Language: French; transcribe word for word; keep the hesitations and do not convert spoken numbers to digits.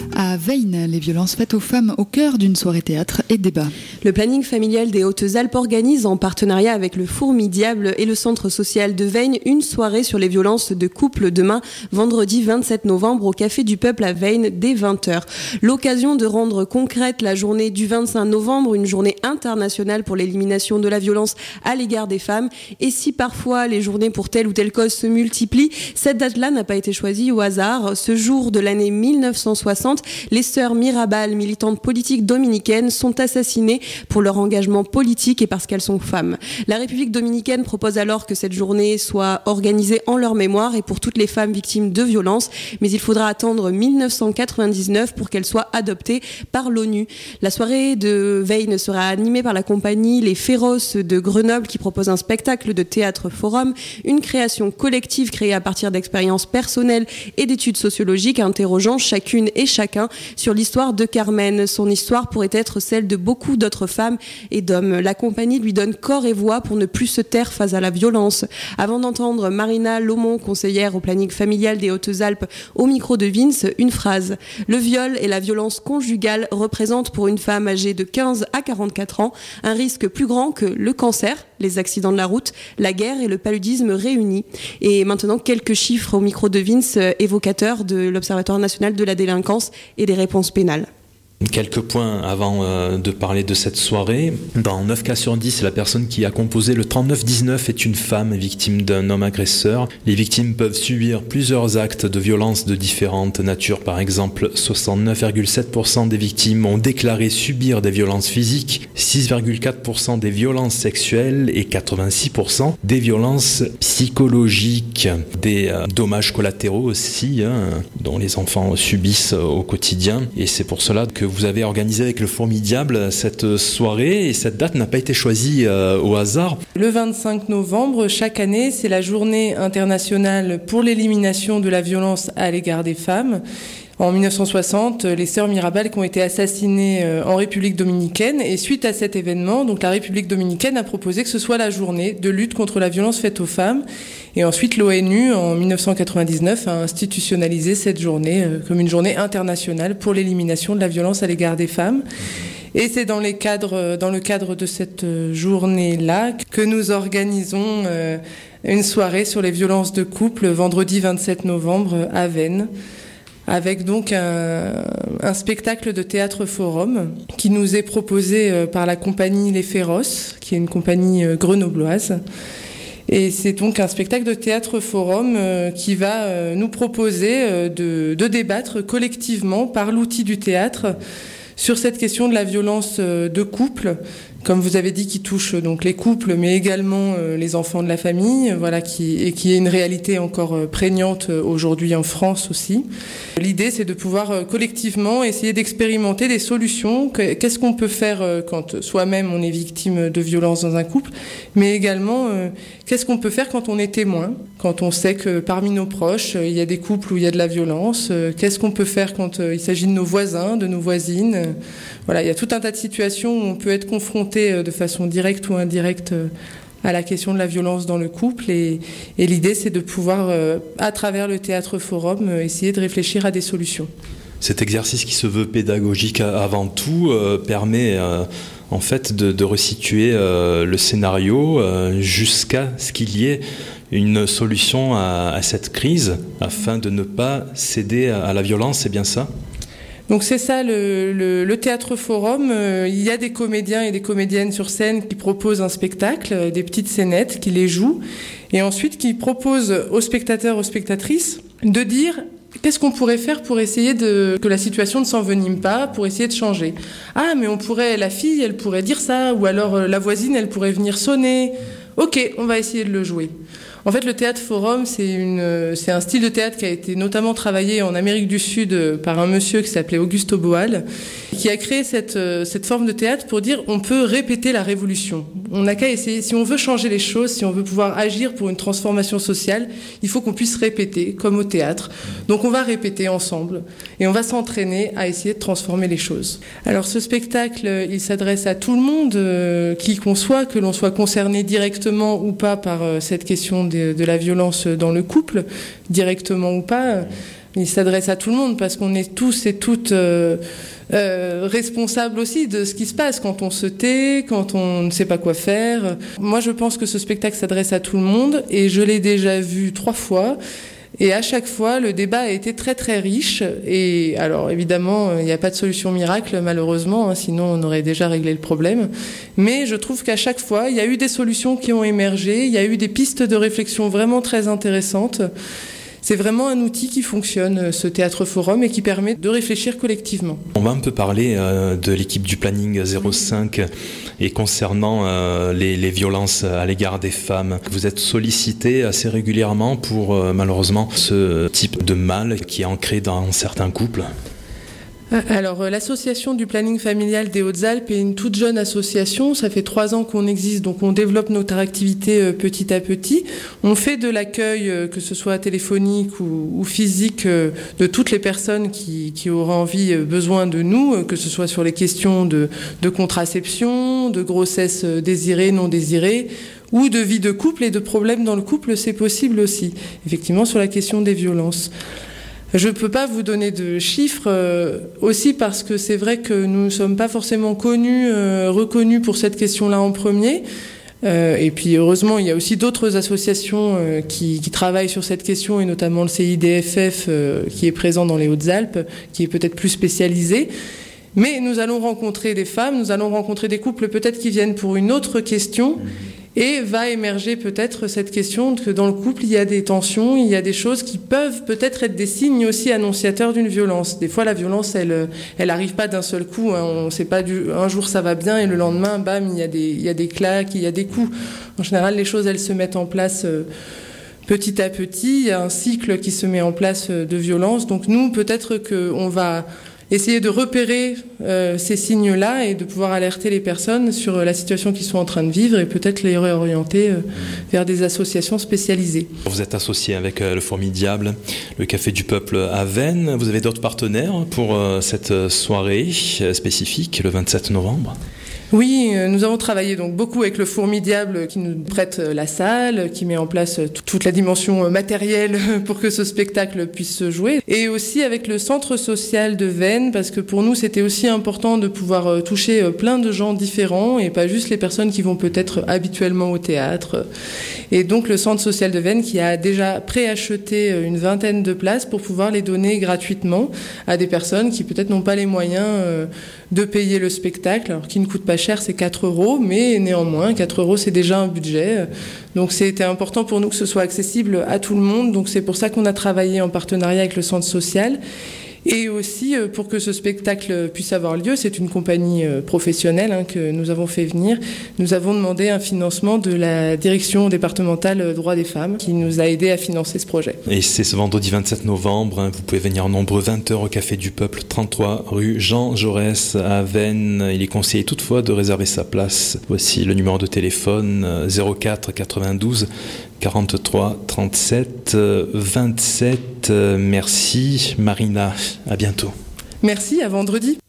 À Veynes, les violences faites aux femmes au cœur d'une soirée théâtre et débat. Le planning familial des Hautes-Alpes organise en partenariat avec le Fourmi-Diable et le centre social de Veynes une soirée sur les violences de couple demain, vendredi vingt-sept novembre au Café du Peuple à Veynes dès vingt heures. L'occasion de rendre concrète la journée du vingt-cinq novembre, une journée internationale pour l'élimination de la violence à l'égard des femmes. Et si parfois les journées pour telle ou telle cause se multiplient, cette date-là n'a pas été choisie au hasard. Ce jour de l'année mille neuf cent soixante, les sœurs Mirabal, militantes politiques dominicaines, sont assassinées pour leur engagement politique et parce qu'elles sont femmes. La République dominicaine propose alors que cette journée soit organisée en leur mémoire et pour toutes les femmes victimes de violences, mais il faudra attendre mille neuf cent quatre-vingt-dix-neuf pour qu'elle soit adoptée par l'ONU. La soirée de Veynes sera animée par la compagnie Les Féroces de Grenoble qui propose un spectacle de théâtre forum, une création collective créée à partir d'expériences personnelles et d'études sociologiques interrogeant chacune et chacun sur l'histoire de Carmen. Son histoire pourrait être celle de beaucoup d'autres femmes et d'hommes. La compagnie lui donne corps et voix pour ne plus se taire face à la violence. Avant d'entendre Marina Lomont, conseillère au planning familial des Hautes-Alpes, au micro de Vince, une phrase. Le viol et la violence conjugale représentent pour une femme âgée de quinze à quarante-quatre ans un risque plus grand que le cancer, les accidents de la route, la guerre et le paludisme réunis. Et maintenant, quelques chiffres au micro de Vince, évocateurs de l'Observatoire national de la délinquance et des réponses pénales. Quelques points avant euh, de parler de cette soirée. Dans neuf cas sur dix, la personne qui a composé le trente-neuf dix-neuf est une femme victime d'un homme agresseur. Les victimes peuvent subir plusieurs actes de violence de différentes natures. Par exemple, soixante-neuf virgule sept pour cent des victimes ont déclaré subir des violences physiques, six virgule quatre pour cent des violences sexuelles et quatre-vingt-six pour cent des violences psychologiques. Des euh, dommages collatéraux aussi, hein, dont les enfants subissent au quotidien. Et c'est pour cela que vous avez organisé avec le Fourmi-Diable cette soirée et cette date n'a pas été choisie euh, au hasard. Le vingt-cinq novembre, chaque année, c'est la journée internationale pour l'élimination de la violence à l'égard des femmes. En mille neuf cent soixante, les sœurs Mirabal qui ont été assassinées en République dominicaine et suite à cet événement, donc la République dominicaine a proposé que ce soit la journée de lutte contre la violence faite aux femmes et ensuite l'ONU en mille neuf cent quatre-vingt-dix-neuf a institutionnalisé cette journée comme une journée internationale pour l'élimination de la violence à l'égard des femmes. Et c'est dans, les cadres, dans le cadre de cette journée-là que nous organisons une soirée sur les violences de couple vendredi vingt-sept novembre à Veynes, avec donc un, un spectacle de théâtre forum qui nous est proposé par la compagnie Les Féroces, qui est une compagnie grenobloise. Et c'est donc un spectacle de théâtre forum qui va nous proposer de, de débattre collectivement par l'outil du théâtre sur cette question de la violence de couple, comme vous avez dit, qui touche donc les couples, mais également les enfants de la famille, voilà, qui, et qui est une réalité encore prégnante aujourd'hui en France aussi. L'idée, c'est de pouvoir collectivement essayer d'expérimenter des solutions. Qu'est-ce qu'on peut faire quand soi-même on est victime de violence dans un couple, mais également qu'est-ce qu'on peut faire quand on est témoin, quand on sait que parmi nos proches, il y a des couples où il y a de la violence. Qu'est-ce qu'on peut faire quand il s'agit de nos voisins, de nos voisines. Voilà, il y a tout un tas de situations où on peut être confronté de façon directe ou indirecte à la question de la violence dans le couple et, et l'idée c'est de pouvoir, à travers le théâtre forum, essayer de réfléchir à des solutions. Cet exercice qui se veut pédagogique avant tout euh, permet euh, en fait de, de resituer euh, le scénario euh, jusqu'à ce qu'il y ait une solution à, à cette crise afin de ne pas céder à, à la violence, c'est bien ça ? Donc c'est ça le, le, le théâtre forum. Euh, il y a des comédiens et des comédiennes sur scène qui proposent un spectacle, euh, des petites scénettes, qui les jouent, et ensuite qui proposent aux spectateurs, aux spectatrices, de dire qu'est-ce qu'on pourrait faire pour essayer de que la situation ne s'envenime pas, pour essayer de changer. Ah, mais on pourrait, la fille, elle pourrait dire ça, ou alors euh, la voisine, elle pourrait venir sonner. Ok, on va essayer de le jouer. En fait, le théâtre forum, c'est, une, c'est un style de théâtre qui a été notamment travaillé en Amérique du Sud par un monsieur qui s'appelait Augusto Boal, qui a créé cette, cette forme de théâtre pour dire on peut répéter la révolution. On n'a qu'à essayer, si on veut changer les choses, si on veut pouvoir agir pour une transformation sociale, il faut qu'on puisse répéter, comme au théâtre. Donc on va répéter ensemble et on va s'entraîner à essayer de transformer les choses. Alors ce spectacle, il s'adresse à tout le monde, euh, qui qu'on soit, que l'on soit concerné directement ou pas par euh, cette question de, de la violence dans le couple, directement ou pas. Il s'adresse à tout le monde parce qu'on est tous et toutes euh, euh, responsables aussi de ce qui se passe quand on se tait, quand on ne sait pas quoi faire. Moi, je pense que ce spectacle s'adresse à tout le monde et je l'ai déjà vu trois fois. Et à chaque fois, le débat a été très très riche. Et alors évidemment, il n'y a pas de solution miracle malheureusement, hein, sinon on aurait déjà réglé le problème. Mais je trouve qu'à chaque fois, il y a eu des solutions qui ont émergé, il y a eu des pistes de réflexion vraiment très intéressantes. C'est vraiment un outil qui fonctionne, ce Théâtre Forum, et qui permet de réfléchir collectivement. On va un peu parler euh, de l'équipe du planning zéro cinq et concernant euh, les, les violences à l'égard des femmes. Vous êtes sollicité assez régulièrement pour euh, malheureusement ce type de mal qui est ancré dans certains couples. Alors, l'association du planning familial des Hautes-Alpes est une toute jeune association. Ça fait trois ans qu'on existe, donc on développe notre activité petit à petit. On fait de l'accueil, que ce soit téléphonique ou, ou physique, de toutes les personnes qui, qui auraient envie, besoin de nous, que ce soit sur les questions de, de contraception, de grossesse désirée, non désirée, ou de vie de couple et de problèmes dans le couple, c'est possible aussi. Effectivement, sur la question des violences. Je ne peux pas vous donner de chiffres, euh, aussi parce que c'est vrai que nous ne sommes pas forcément connus, euh, reconnus pour cette question-là en premier. Euh, et puis heureusement, il y a aussi d'autres associations euh, qui, qui travaillent sur cette question, et notamment le C I D F F euh, qui est présent dans les Hautes-Alpes, qui est peut-être plus spécialisé. Mais nous allons rencontrer des femmes, nous allons rencontrer des couples peut-être qui viennent pour une autre question. Et va émerger peut-être cette question que dans le couple, il y a des tensions, il y a des choses qui peuvent peut-être être des signes aussi annonciateurs d'une violence. Des fois, la violence, elle, elle arrive pas d'un seul coup. Hein. On sait pas du, un jour ça va bien et le lendemain, bam, il y a des, il y a des claques, il y a des coups. En général, les choses, elles se mettent en place euh, petit à petit. Il y a un cycle qui se met en place euh, de violence. Donc nous, peut-être qu'on va essayer de repérer euh, ces signes-là et de pouvoir alerter les personnes sur la situation qu'ils sont en train de vivre et peut-être les réorienter euh, vers des associations spécialisées. Vous êtes associé avec euh, le Formidable, le Café du Peuple à Veynes. Vous avez d'autres partenaires pour euh, cette soirée euh, spécifique le vingt-sept novembre ? Oui, nous avons travaillé donc beaucoup avec le Formidable qui nous prête la salle, qui met en place toute la dimension matérielle pour que ce spectacle puisse se jouer. Et aussi avec le Centre social de Veynes, parce que pour nous c'était aussi important de pouvoir toucher plein de gens différents et pas juste les personnes qui vont peut-être habituellement au théâtre. Et donc le Centre social de Veynes qui a déjà préacheté une vingtaine de places pour pouvoir les donner gratuitement à des personnes qui peut-être n'ont pas les moyens de payer le spectacle, alors qui ne coûte pas cher, c'est quatre euros, mais néanmoins, quatre euros, c'est déjà un budget. Donc c'était important pour nous que ce soit accessible à tout le monde. Donc c'est pour ça qu'on a travaillé en partenariat avec le Centre social. Et aussi, pour que ce spectacle puisse avoir lieu, c'est une compagnie professionnelle hein, que nous avons fait venir. Nous avons demandé un financement de la direction départementale droits des femmes qui nous a aidé à financer ce projet. Et c'est ce vendredi vingt-sept novembre, hein, vous pouvez venir en nombre, vingt heures au Café du Peuple, trente-trois rue Jean Jaurès à Veynes. Il est conseillé toutefois de réserver sa place. Voici le numéro de téléphone zéro quatre quatre-vingt-douze quarante-trois trente-sept vingt-sept. Merci Marina, à bientôt. Merci, à vendredi.